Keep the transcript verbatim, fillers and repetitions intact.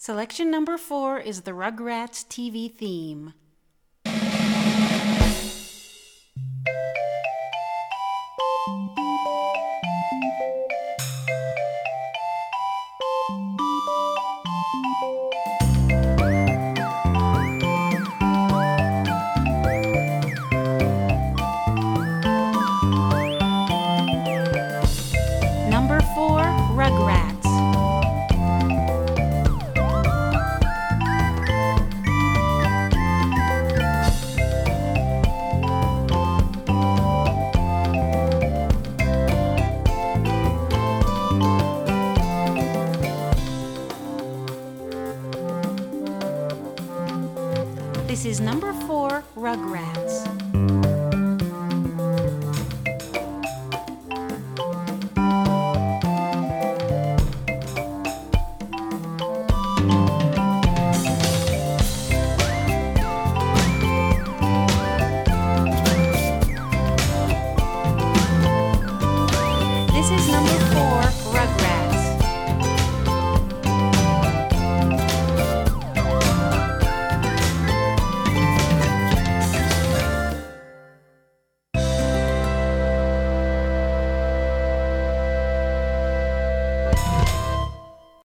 Selection number four is the Rugrats T V theme. Number four, Rugrats. This is number four, Rugrats.